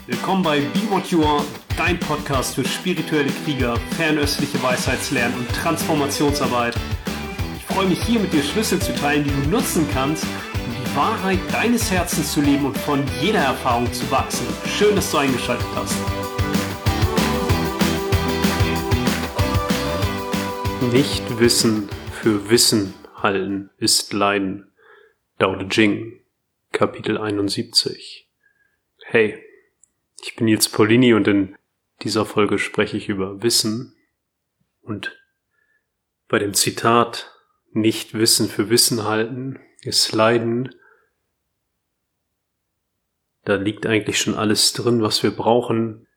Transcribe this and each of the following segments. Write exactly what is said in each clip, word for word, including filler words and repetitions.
Willkommen bei Be What You Are, dein Podcast für spirituelle Krieger, fernöstliche Weisheitslernen und Transformationsarbeit. Ich freue mich hier mit dir Schlüssel zu teilen, die du nutzen kannst, um die Wahrheit deines Herzens zu leben und von jeder Erfahrung zu wachsen. Schön, dass du eingeschaltet hast. Nicht Wissen für Wissen halten ist Leiden. Dao De Jing, Kapitel einundsiebzig. Hey, ich bin Nils Paulini und in dieser Folge spreche ich über Wissen. Und bei dem Zitat nicht Wissen für Wissen halten ist Leiden, da liegt eigentlich schon alles drin, was wir brauchen,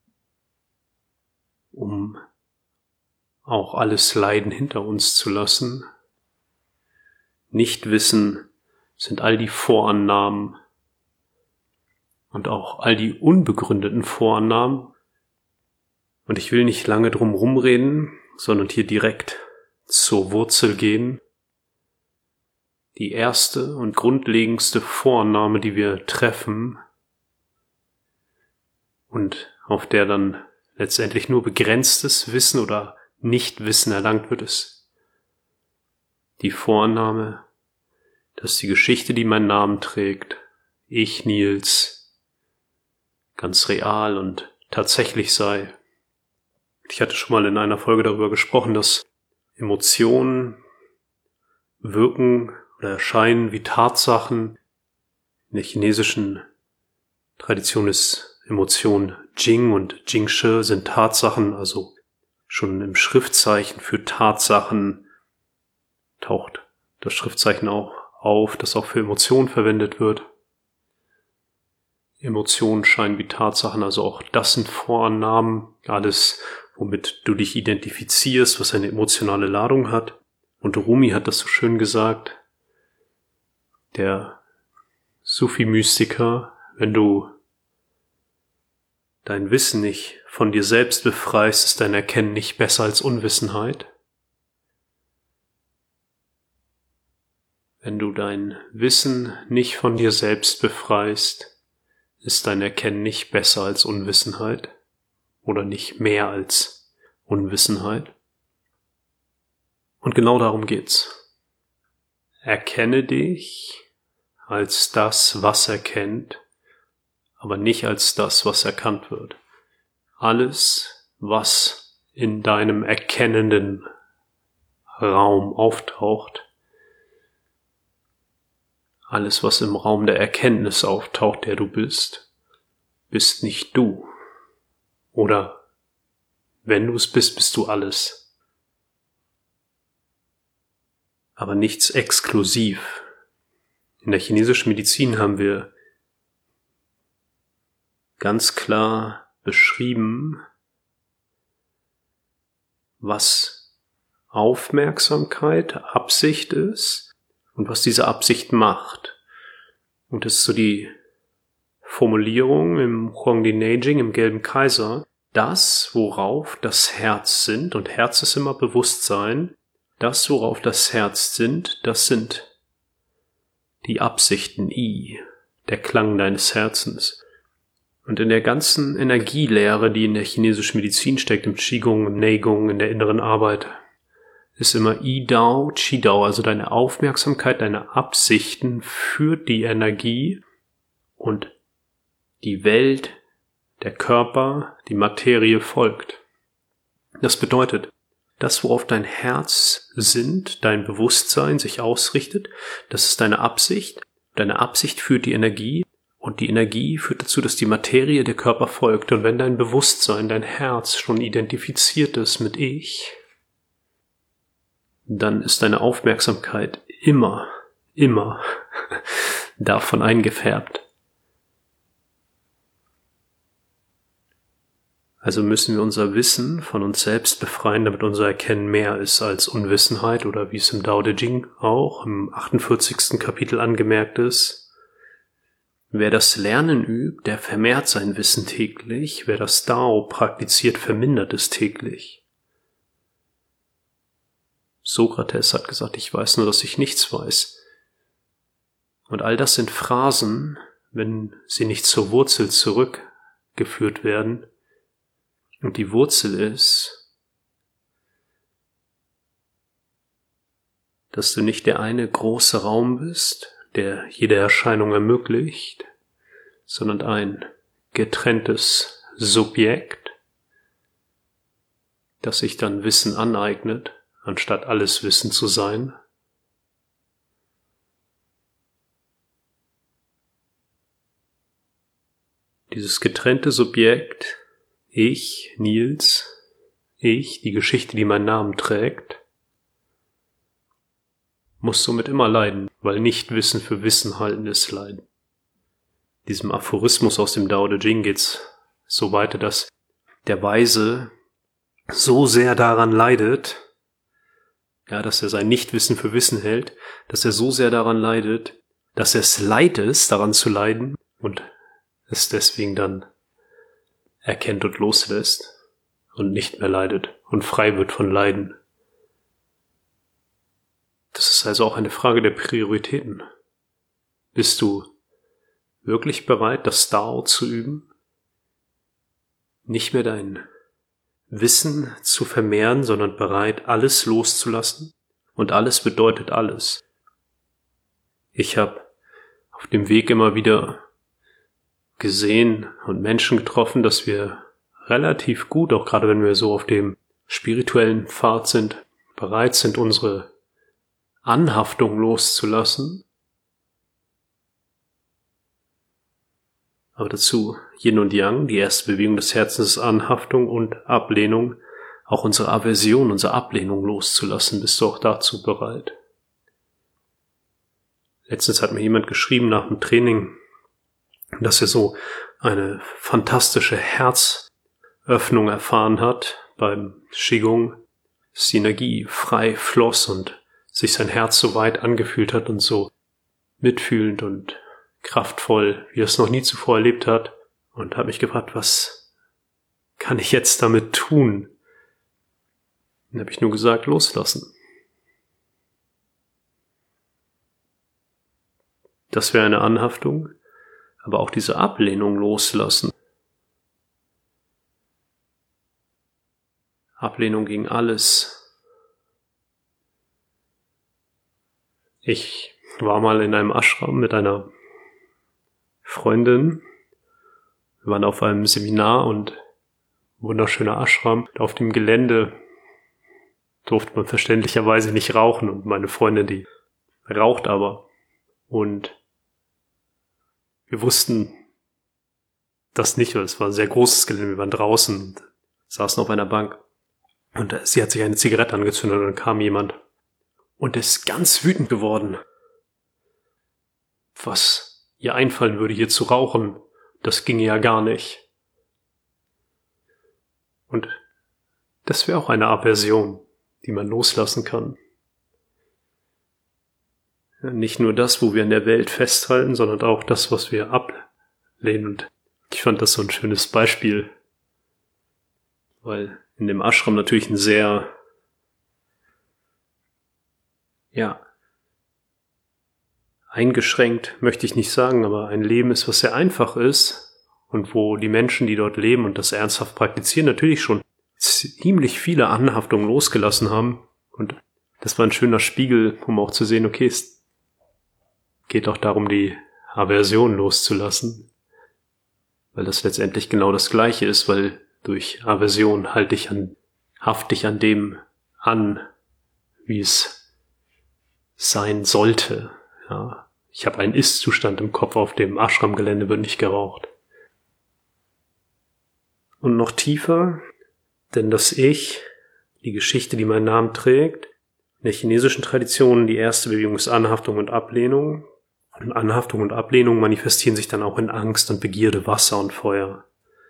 um auch alles Leiden hinter uns zu lassen. Nichtwissen sind all die Vorannahmen und auch all die unbegründeten Vorannahmen. Und ich will nicht lange drum rumreden, sondern hier direkt zur Wurzel gehen. Die erste und grundlegendste Vorannahme, die wir treffen und auf der dann letztendlich nur begrenztes Wissen oder Nichtwissen erlangt wird, ist die Vorannahme, dass die Geschichte, die meinen Namen trägt, ich, Nils, ganz real und tatsächlich sei. Ich hatte schon mal in einer Folge darüber gesprochen, dass Emotionen wirken oder erscheinen wie Tatsachen. In der chinesischen Tradition ist Emotion Jing und Jingshi sind Tatsachen, also schon im Schriftzeichen für Tatsachen taucht das Schriftzeichen auch auf, das auch für Emotionen verwendet wird. Emotionen scheinen wie Tatsachen, also auch das sind Vorannahmen, alles, womit du dich identifizierst, was eine emotionale Ladung hat. Und Rumi hat das so schön gesagt, der Sufi-Mystiker, wenn du dein Wissen nicht von dir selbst befreist, ist dein Erkennen nicht besser als Unwissenheit. Wenn du dein Wissen nicht von dir selbst befreist, ist dein Erkennen nicht besser als Unwissenheit oder nicht mehr als Unwissenheit. Und genau darum geht's. Erkenne dich als das, was erkennt, aber nicht als das, was erkannt wird. Alles, was in deinem erkennenden Raum auftaucht, alles, was im Raum der Erkenntnis auftaucht, der du bist, bist nicht du. Oder wenn du es bist, bist du alles. Aber nichts exklusiv. In der chinesischen Medizin haben wir ganz klar beschrieben, was Aufmerksamkeit, Absicht ist, und was diese Absicht macht. Und das ist so die Formulierung im Huangdi Neijing, im Gelben Kaiser, das, worauf das Herz sinnt, und Herz ist immer Bewusstsein, das, worauf das Herz sinnt, das sind die Absichten I, der Klang deines Herzens. Und in der ganzen Energielehre, die in der chinesischen Medizin steckt, im Qigong, im Neigong, in der inneren Arbeit, ist immer I-Dao, Qi-Dao, also deine Aufmerksamkeit, deine Absichten führt die Energie und die Welt, der Körper, die Materie folgt. Das bedeutet, das, worauf dein Herz sinnt, dein Bewusstsein sich ausrichtet, das ist deine Absicht. Deine Absicht führt die Energie und die Energie führt dazu, dass die Materie der Körper folgt. Und wenn dein Bewusstsein, dein Herz schon identifiziert ist mit Ich, dann ist deine Aufmerksamkeit immer, immer davon eingefärbt. Also müssen wir unser Wissen von uns selbst befreien, damit unser Erkennen mehr ist als Unwissenheit oder wie es im Dao De Jing auch im achtundvierzigsten Kapitel angemerkt ist. Wer das Lernen übt, der vermehrt sein Wissen täglich. Wer das Dao praktiziert, vermindert es täglich. Sokrates hat gesagt, ich weiß nur, dass ich nichts weiß. Und all das sind Phrasen, wenn sie nicht zur Wurzel zurückgehen, geführt werden. Und die Wurzel ist, dass du nicht der eine große Raum bist, der jede Erscheinung ermöglicht, sondern ein getrenntes Subjekt, das sich dann Wissen aneignet, anstatt alles Wissen zu sein. Dieses getrennte Subjekt, ich, Nils, ich, die Geschichte, die meinen Namen trägt, muss somit immer leiden, weil Nicht-Wissen für Wissen halten ist Leiden. Diesem Aphorismus aus dem Tao Te Ching geht's so weiter, dass der Weise so sehr daran leidet, ja, dass er sein Nichtwissen für Wissen hält, dass er so sehr daran leidet, dass er es leid ist, daran zu leiden und es deswegen dann erkennt und loslässt und nicht mehr leidet und frei wird von Leiden. Das ist also auch eine Frage der Prioritäten. Bist du wirklich bereit, das Tao zu üben? Nicht mehr dein Wissen zu vermehren, sondern bereit, alles loszulassen? Und alles bedeutet alles. Ich habe auf dem Weg immer wieder gesehen und Menschen getroffen, dass wir relativ gut, auch gerade wenn wir so auf dem spirituellen Pfad sind, bereit sind, unsere Anhaftung loszulassen. Aber dazu Yin und Yang, die erste Bewegung des Herzens ist Anhaftung und Ablehnung, auch unsere Aversion, unsere Ablehnung loszulassen. Bist du auch dazu bereit? Letztens hat mir jemand geschrieben nach dem Training, dass er so eine fantastische Herzöffnung erfahren hat beim Qigong, dass die Energie frei floss und sich sein Herz so weit angefühlt hat und so mitfühlend und kraftvoll, wie er es noch nie zuvor erlebt hat, und habe mich gefragt, was kann ich jetzt damit tun? Dann habe ich nur gesagt, loslassen. Das wäre eine Anhaftung, aber auch diese Ablehnung loslassen. Ablehnung gegen alles. Ich war mal in einem Ashram mit einer Freundin. Wir waren auf einem Seminar und wunderschöner Ashram. Auf dem Gelände durfte man verständlicherweise nicht rauchen und meine Freundin, die raucht aber. Und wir wussten das nicht, weil es war ein sehr großes Gelände. Wir waren draußen und saßen auf einer Bank. Und sie hat sich eine Zigarette angezündet und dann kam jemand und ist ganz wütend geworden. Was ihr einfallen würde, hier zu rauchen, das ginge ja gar nicht. Und das wäre auch eine Aversion, die man loslassen kann. Ja, nicht nur das, wo wir in der Welt festhalten, sondern auch das, was wir ablehnen. Und ich fand das so ein schönes Beispiel, weil in dem Ashram natürlich ein sehr, ja, eingeschränkt, möchte ich nicht sagen, aber ein Leben ist, was sehr einfach ist und wo die Menschen, die dort leben und das ernsthaft praktizieren, natürlich schon ziemlich viele Anhaftungen losgelassen haben. Und das war ein schöner Spiegel, um auch zu sehen, okay, es geht auch darum, die Aversion loszulassen, weil das letztendlich genau das Gleiche ist, weil durch Aversion halte ich an, hafte ich an dem an, wie es sein sollte. Ja, ich habe einen Ist-Zustand im Kopf, auf dem Ashram-Gelände wird nicht geraucht. Und noch tiefer, denn das Ich, die Geschichte, die meinen Namen trägt, in der chinesischen Tradition die erste Bewegung ist Anhaftung und Ablehnung. Und Anhaftung und Ablehnung manifestieren sich dann auch in Angst und Begierde, Wasser und Feuer.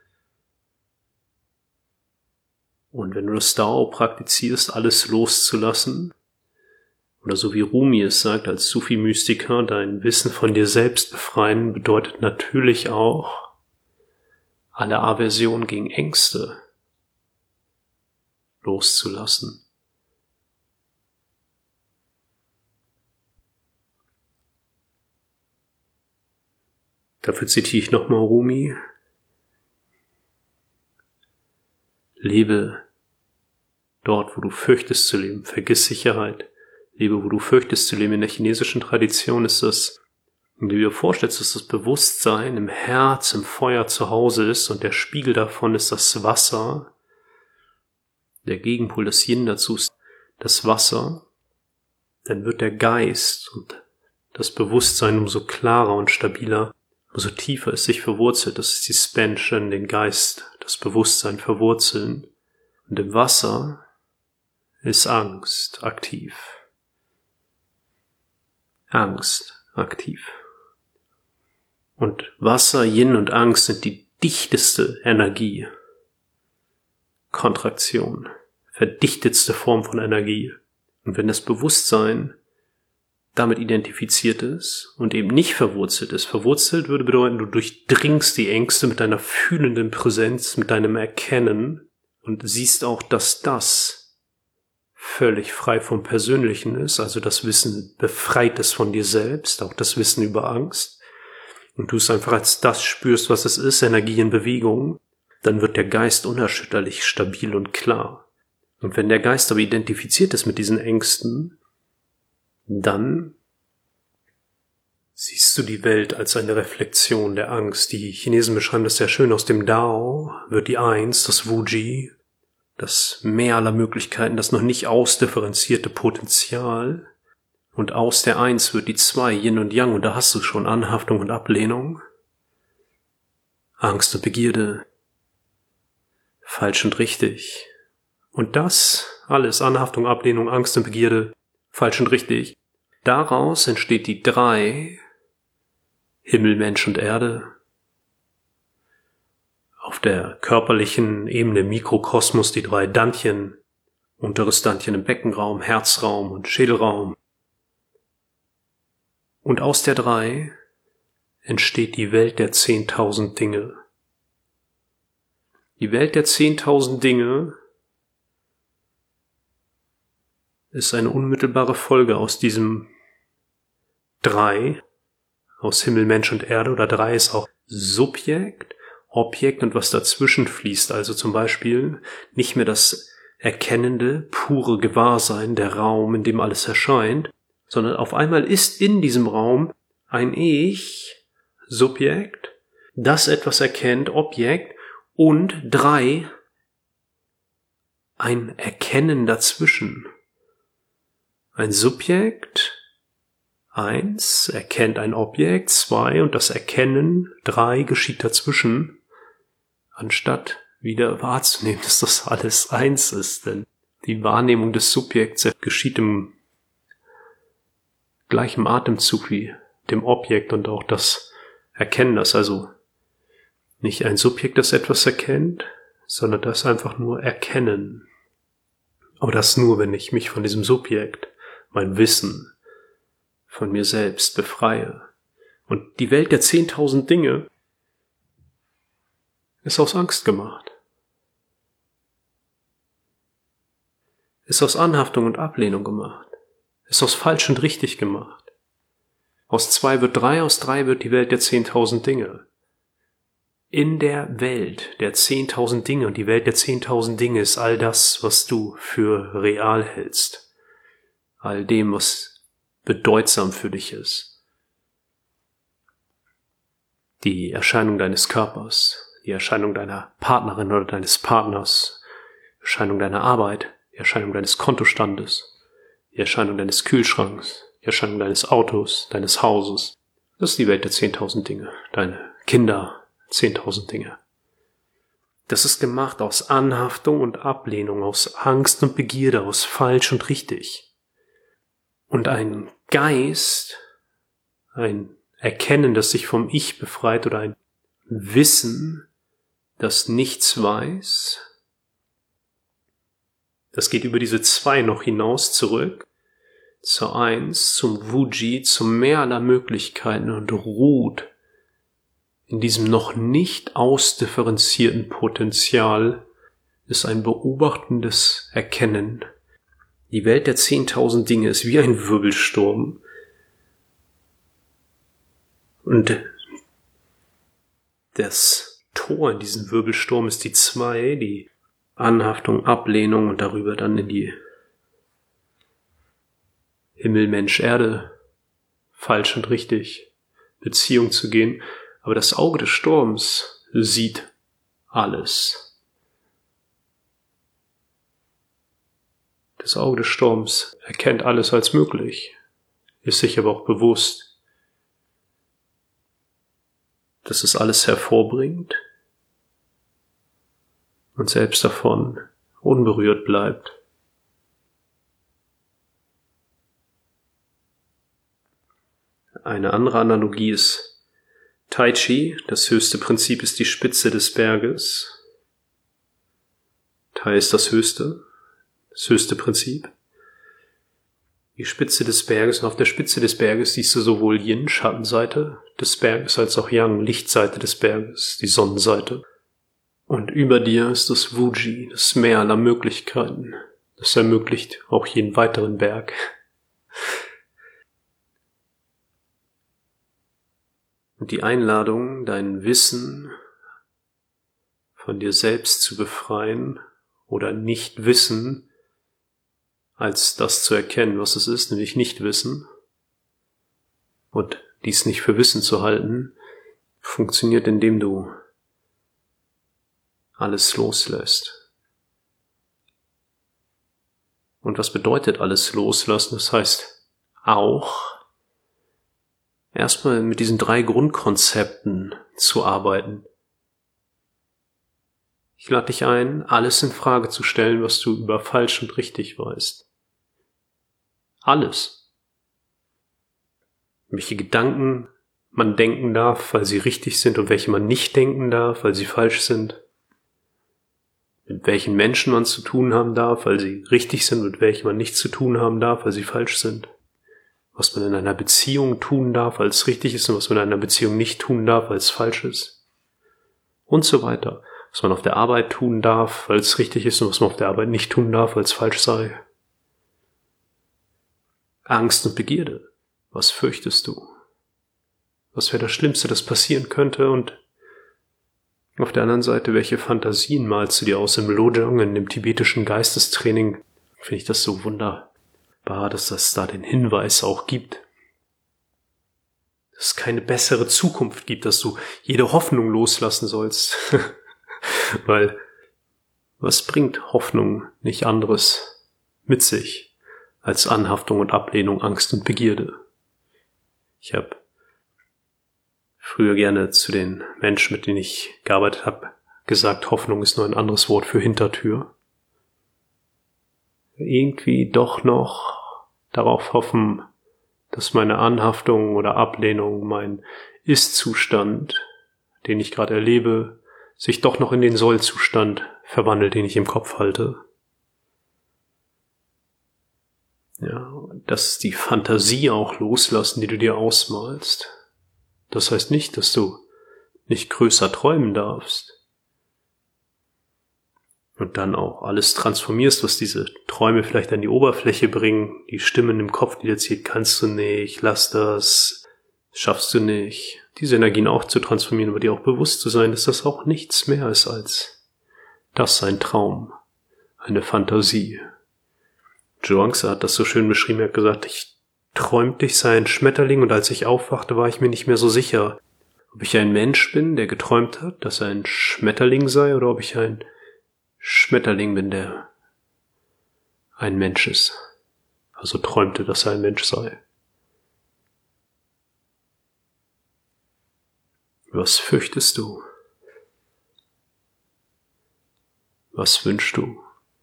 Und wenn du das Tao praktizierst, alles loszulassen, oder so wie Rumi es sagt, als Sufi-Mystiker, dein Wissen von dir selbst befreien, bedeutet natürlich auch alle Aversion gegen Ängste loszulassen. Dafür zitiere ich nochmal Rumi. Lebe dort, wo du fürchtest zu leben. Vergiss Sicherheit. Lebe, wo du fürchtest zu leben. In der chinesischen Tradition ist das, wenn du dir vorstellst, dass das Bewusstsein im Herz, im Feuer zu Hause ist und der Spiegel davon ist das Wasser. Der Gegenpol, das Yin dazu ist das Wasser. Dann wird der Geist und das Bewusstsein umso klarer und stabiler, umso tiefer es sich verwurzelt. Das ist die Spansion, den Geist, das Bewusstsein verwurzeln. Und im Wasser ist Angst aktiv. Angst aktiv. Und Wasser, Yin und Angst sind die dichteste Energie. Kontraktion. Verdichtetste Form von Energie. Und wenn das Bewusstsein damit identifiziert ist und eben nicht verwurzelt ist, verwurzelt würde bedeuten, du durchdringst die Ängste mit deiner fühlenden Präsenz, mit deinem Erkennen und siehst auch, dass das völlig frei vom Persönlichen ist, also das Wissen befreit ist von dir selbst, auch das Wissen über Angst, und du es einfach als das spürst, was es ist, Energie in Bewegung, dann wird der Geist unerschütterlich stabil und klar. Und wenn der Geist aber identifiziert ist mit diesen Ängsten, dann siehst du die Welt als eine Reflexion der Angst. Die Chinesen beschreiben das sehr schön. Aus dem Dao wird die Eins, das Wuji, das Meer aller Möglichkeiten, das noch nicht ausdifferenzierte Potenzial. Und aus der Eins wird die Zwei, Yin und Yang. Und da hast du schon Anhaftung und Ablehnung, Angst und Begierde, falsch und richtig. Und das alles, Anhaftung, Ablehnung, Angst und Begierde, falsch und richtig, daraus entsteht die Drei, Himmel, Mensch und Erde. Auf der körperlichen Ebene Mikrokosmos die drei Dantien, unteres Dantien im Beckenraum, Herzraum und Schädelraum. Und aus der Drei entsteht die Welt der zehntausend Dinge. Die Welt der zehntausend Dinge ist eine unmittelbare Folge aus diesem Drei, aus Himmel, Mensch und Erde, oder Drei ist auch Subjekt, Objekt und was dazwischen fließt, also zum Beispiel nicht mehr das erkennende, pure Gewahrsein, der Raum, in dem alles erscheint, sondern auf einmal ist in diesem Raum ein Ich, Subjekt, das etwas erkennt, Objekt, und Drei, ein Erkennen dazwischen. Ein Subjekt, eins, erkennt ein Objekt, zwei, und das Erkennen, drei, geschieht dazwischen, anstatt wieder wahrzunehmen, dass das alles eins ist. Denn die Wahrnehmung des Subjekts geschieht im gleichen Atemzug wie dem Objekt und auch das Erkennen, das also nicht ein Subjekt, das etwas erkennt, sondern das einfach nur erkennen. Aber das nur, wenn ich mich von diesem Subjekt, mein Wissen, von mir selbst befreie. Und die Welt der zehntausend Dinge ist aus Angst gemacht. Ist aus Anhaftung und Ablehnung gemacht. Ist aus falsch und richtig gemacht. Aus zwei wird drei, aus drei wird die Welt der zehntausend Dinge. In der Welt der zehntausend Dinge, und die Welt der zehntausend Dinge ist all das, was du für real hältst. All dem, was bedeutsam für dich ist. Die Erscheinung deines Körpers, die Erscheinung deiner Partnerin oder deines Partners, die Erscheinung deiner Arbeit, die Erscheinung deines Kontostandes, die Erscheinung deines Kühlschranks, die Erscheinung deines Autos, deines Hauses. Das ist die Welt der zehntausend Dinge. Deine Kinder, zehntausend Dinge. Das ist gemacht aus Anhaftung und Ablehnung, aus Angst und Begierde, aus falsch und richtig. Und ein Geist, ein Erkennen, das sich vom Ich befreit, oder ein Wissen, das nichts weiß, das geht über diese Zwei noch hinaus zurück, zur Eins, zum Wuji, zum Meer aller Möglichkeiten und ruht in diesem noch nicht ausdifferenzierten Potenzial, ist ein beobachtendes Erkennen. Die Welt der zehntausend Dinge ist wie ein Wirbelsturm. Und das Tor in diesem Wirbelsturm ist die Zwei, die Anhaftung, Ablehnung und darüber dann in die Himmel, Mensch, Erde, falsch und richtig, Beziehung zu gehen. Aber das Auge des Sturms sieht alles. Das Auge des Sturms erkennt alles als möglich, ist sich aber auch bewusst, dass es alles hervorbringt und selbst davon unberührt bleibt. Eine andere Analogie ist Tai Chi. Das höchste Prinzip ist die Spitze des Berges. Tai ist das höchste, das höchste Prinzip. Die Spitze des Berges, und auf der Spitze des Berges siehst du sowohl Yin, Schattenseite des Berges, als auch Yang, Lichtseite des Berges, die Sonnenseite. Und über dir ist das Wuji, das Meer aller Möglichkeiten. Das ermöglicht auch jeden weiteren Berg. Und die Einladung, dein Wissen von dir selbst zu befreien oder Nicht-Wissen als das zu erkennen, was es ist, nämlich Nicht-Wissen, und dies nicht für Wissen zu halten, funktioniert, indem du alles loslässt. Und was bedeutet alles loslassen? Das heißt auch, erstmal mit diesen drei Grundkonzepten zu arbeiten. Ich lade dich ein, alles in Frage zu stellen, was du über falsch und richtig weißt. Alles. Welche Gedanken man denken darf, weil sie richtig sind, und welche man nicht denken darf, weil sie falsch sind. Mit welchen Menschen man zu tun haben darf, weil sie richtig sind, und mit welchen man nichts zu tun haben darf, weil sie falsch sind. Was man in einer Beziehung tun darf, weil es richtig ist, und was man in einer Beziehung nicht tun darf, weil es falsch ist. Und so weiter. Was man auf der Arbeit tun darf, weil es richtig ist, und was man auf der Arbeit nicht tun darf, weil es falsch sei. Angst und Begierde. Was fürchtest du? Was wäre das Schlimmste, das passieren könnte? Und auf der anderen Seite, welche Fantasien malst du dir aus im Lojong, in dem tibetischen Geistestraining? Finde ich das so wunderbar, dass das da den Hinweis auch gibt. Dass es keine bessere Zukunft gibt, dass du jede Hoffnung loslassen sollst. Weil, was bringt Hoffnung nicht anderes mit sich als Anhaftung und Ablehnung, Angst und Begierde? Ich habe früher gerne zu den Menschen, mit denen ich gearbeitet habe, gesagt, Hoffnung ist nur ein anderes Wort für Hintertür. Irgendwie doch noch darauf hoffen, dass meine Anhaftung oder Ablehnung, mein Ist-Zustand, den ich gerade erlebe, sich doch noch in den Soll-Zustand verwandelt, den ich im Kopf halte. Ja, das ist die Fantasie auch loslassen, die du dir ausmalst. Das heißt nicht, dass du nicht größer träumen darfst. Und dann auch alles transformierst, was diese Träume vielleicht an die Oberfläche bringen. Die Stimmen im Kopf, die dir zieht, kannst du nicht, lass das, schaffst du nicht. Diese Energien auch zu transformieren, aber dir auch bewusst zu sein, dass das auch nichts mehr ist als das ein Traum, eine Fantasie. Zhuangzi hat das so schön beschrieben, er hat gesagt, ich träumte, ich sei ein Schmetterling, und als ich aufwachte, war ich mir nicht mehr so sicher, ob ich ein Mensch bin, der geträumt hat, dass er ein Schmetterling sei, oder ob ich ein Schmetterling bin, der ein Mensch ist. Also träumte, dass er ein Mensch sei. Was fürchtest du? Was wünschst du?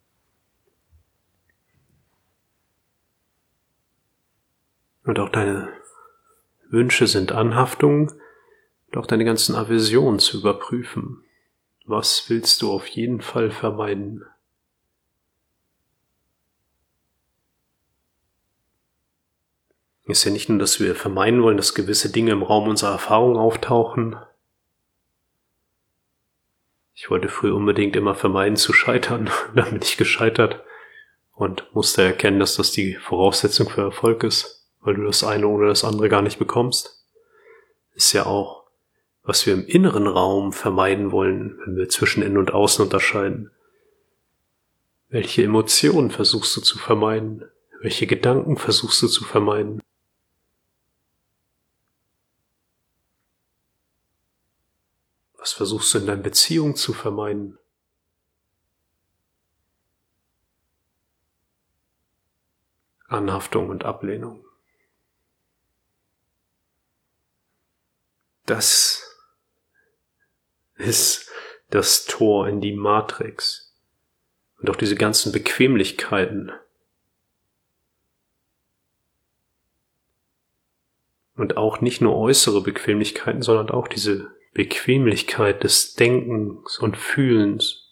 Und auch deine Wünsche sind Anhaftungen, und auch deine ganzen Aversionen zu überprüfen. Was willst du auf jeden Fall vermeiden? Es ist ja nicht nur, dass wir vermeiden wollen, dass gewisse Dinge im Raum unserer Erfahrung auftauchen. Ich wollte früher unbedingt immer vermeiden zu scheitern, dann bin ich gescheitert und musste erkennen, dass das die Voraussetzung für Erfolg ist, weil du das eine oder das andere gar nicht bekommst. Ist ja auch, was wir im inneren Raum vermeiden wollen, wenn wir zwischen Innen und Außen unterscheiden. Welche Emotionen versuchst du zu vermeiden? Welche Gedanken versuchst du zu vermeiden? Was versuchst du in deinen Beziehungen zu vermeiden? Anhaftung und Ablehnung. Das ist das Tor in die Matrix. Und auch diese ganzen Bequemlichkeiten. Und auch nicht nur äußere Bequemlichkeiten, sondern auch diese Bequemlichkeit des Denkens und Fühlens.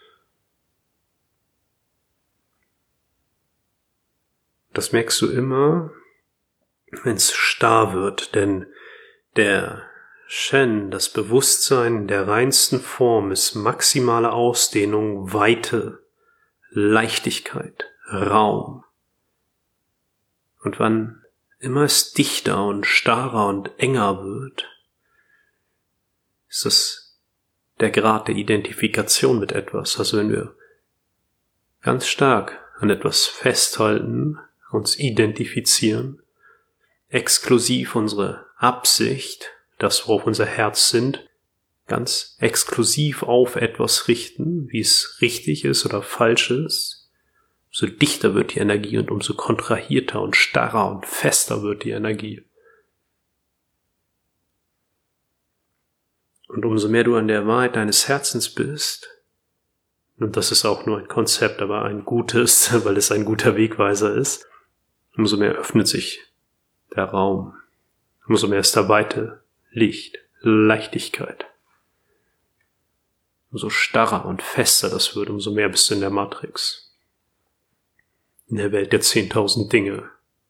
Das merkst du immer, wenn es starr wird, denn der Shen, das Bewusstsein der reinsten Form, ist maximale Ausdehnung, Weite, Leichtigkeit, Raum. Und wann immer es dichter und starrer und enger wird, ist das der Grad der Identifikation mit etwas. Also wenn wir ganz stark an etwas festhalten, uns identifizieren, exklusiv unsere Absicht, das worauf unser Herz sind, ganz exklusiv auf etwas richten, wie es richtig ist oder falsch ist, umso dichter wird die Energie und umso kontrahierter und starrer und fester wird die Energie. Und umso mehr du an der Wahrheit deines Herzens bist, und das ist auch nur ein Konzept, aber ein gutes, weil es ein guter Wegweiser ist, umso mehr öffnet sich der Raum, umso mehr ist da Weite, Licht, Leichtigkeit. Umso starrer und fester das wird, umso mehr bist du in der Matrix. In der Welt der zehntausend Dinge.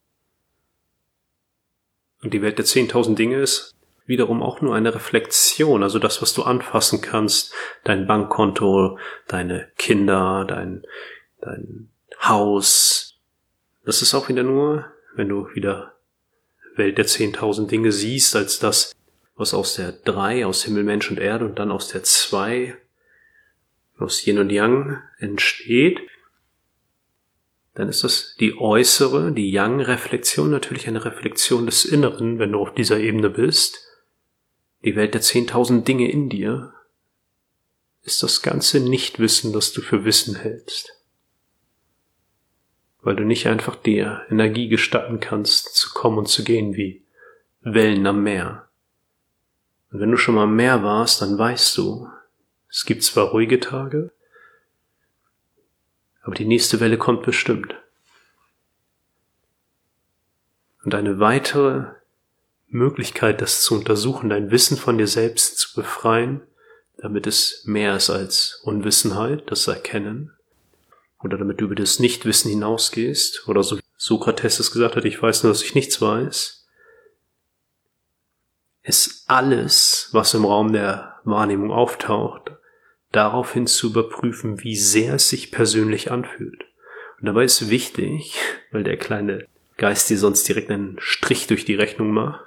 Und die Welt der zehntausend Dinge ist wiederum auch nur eine Reflexion, also das, was du anfassen kannst, dein Bankkonto, deine Kinder, dein, dein Haus. Das ist auch wieder nur, wenn du wieder Welt der zehntausend Dinge siehst, als das, was aus der drei, aus Himmel, Mensch und Erde und dann aus der zwei, aus Yin und Yang entsteht, dann ist das die äußere, die Yang-Reflexion, natürlich eine Reflexion des Inneren, wenn du auf dieser Ebene bist. Die Welt der zehntausend Dinge in dir ist das ganze Nichtwissen, das du für Wissen hältst. Weil du nicht einfach der Energie gestatten kannst, zu kommen und zu gehen wie Wellen am Meer. Und wenn du schon mal am Meer warst, dann weißt du, es gibt zwar ruhige Tage, aber die nächste Welle kommt bestimmt. Und eine weitere Möglichkeit, das zu untersuchen, dein Wissen von dir selbst zu befreien, damit es mehr ist als Unwissenheit, das Erkennen, oder damit du über das Nichtwissen hinausgehst, oder so wie Sokrates es gesagt hat, ich weiß nur, dass ich nichts weiß, ist alles, was im Raum der Wahrnehmung auftaucht, daraufhin zu überprüfen, wie sehr es sich persönlich anfühlt. Und dabei ist wichtig, weil der kleine Geist dir sonst direkt einen Strich durch die Rechnung macht.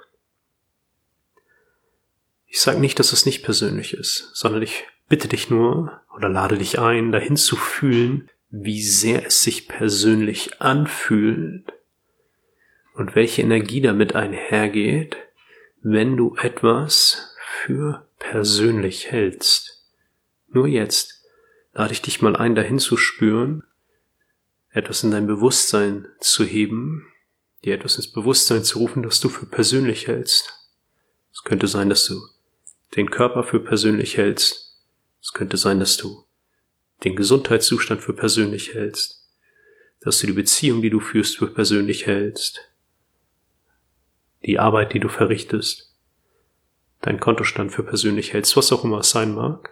Ich sage nicht, dass es nicht persönlich ist, sondern ich bitte dich nur oder lade dich ein, dahin zu fühlen, wie sehr es sich persönlich anfühlt und welche Energie damit einhergeht, wenn du etwas für persönlich hältst. Nur jetzt lade ich dich mal ein, dahin zu spüren, etwas in dein Bewusstsein zu heben, dir etwas ins Bewusstsein zu rufen, das du für persönlich hältst. Es könnte sein, dass du den Körper für persönlich hältst. Es könnte sein, dass du den Gesundheitszustand für persönlich hältst, dass du die Beziehung, die du führst, für persönlich hältst, die Arbeit, die du verrichtest, deinen Kontostand für persönlich hältst, was auch immer es sein mag.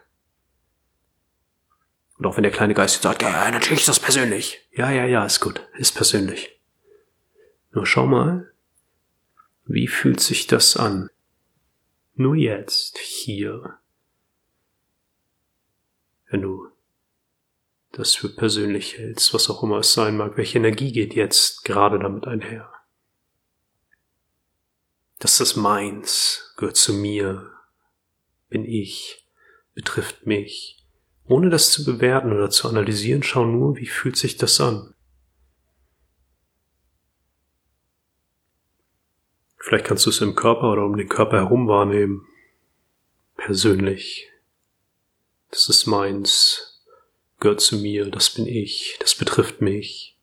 Und auch wenn der kleine Geist sagt, ja, natürlich ist das persönlich. Ja, ja, ja, ist gut, ist persönlich. Nur schau mal, wie fühlt sich das an? Nur jetzt, hier. Wenn du das für persönlich hältst, was auch immer es sein mag, welche Energie geht jetzt gerade damit einher? Das ist meins, gehört zu mir, bin ich, betrifft mich, Ohne das zu bewerten oder zu analysieren, schau nur, wie fühlt sich das an. Vielleicht kannst du es im Körper oder um den Körper herum wahrnehmen. Persönlich. Das ist meins, gehört zu mir, das bin ich, das betrifft mich.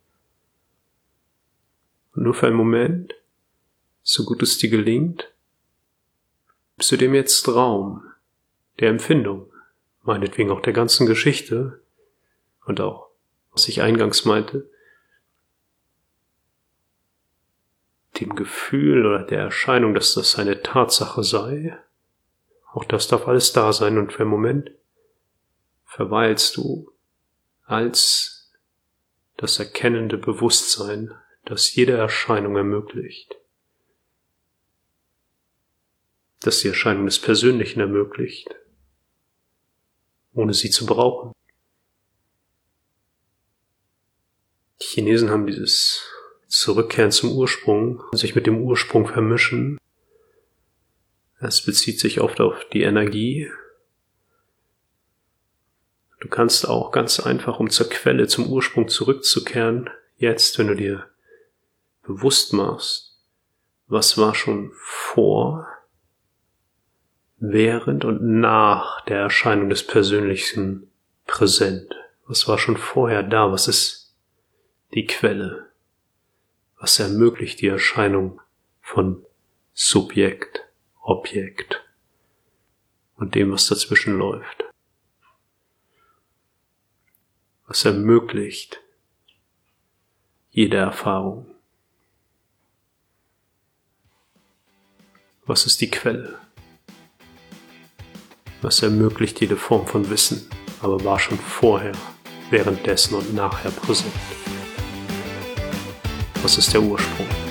Und nur für einen Moment, so gut es dir gelingt, gibst du dem jetzt Raum, der Empfindung, meinetwegen auch der ganzen Geschichte und auch, was ich eingangs meinte, dem Gefühl oder der Erscheinung, dass das eine Tatsache sei. Auch das darf alles da sein und für einen Moment verweilst du als das erkennende Bewusstsein, das jede Erscheinung ermöglicht, das die Erscheinung des Persönlichen ermöglicht, ohne sie zu brauchen. Die Chinesen haben dieses Zurückkehren zum Ursprung, sich mit dem Ursprung vermischen. Es bezieht sich oft auf die Energie. Du kannst auch ganz einfach, um zur Quelle, zum Ursprung zurückzukehren, jetzt, wenn du dir bewusst machst, was war schon vor, während und nach der Erscheinung des Persönlichen präsent. Was war schon vorher da? Was ist die Quelle? Was ermöglicht die Erscheinung von Subjekt, Objekt und dem, was dazwischen läuft? Was ermöglicht jede Erfahrung? Was ist die Quelle? Was ermöglicht jede Form von Wissen, aber war schon vorher, währenddessen und nachher präsent? Was ist der Ursprung?